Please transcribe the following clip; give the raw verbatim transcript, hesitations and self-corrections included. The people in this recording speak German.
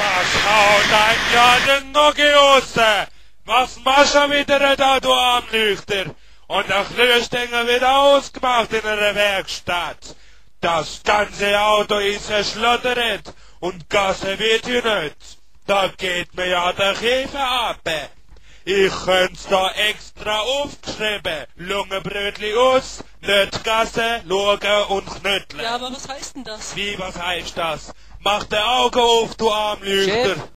Das haut ein ja den Noggi raus. Was machst du wieder da, du Armlüchter? Und der Klöstinger wird ausgemacht in einer Werkstatt. Das ganze Auto ist zerschlottert und Gasse wird hier nicht. Da geht mir ja der Käfer ab. Ich könnt's da extra aufgeschrieben. Lungenbrötli aus, nicht Gasse, schauen und knütteln. Ja, aber was heißt denn das? Wie, was heißt das? Mach die Augen auf, du Armlüchter. Chef.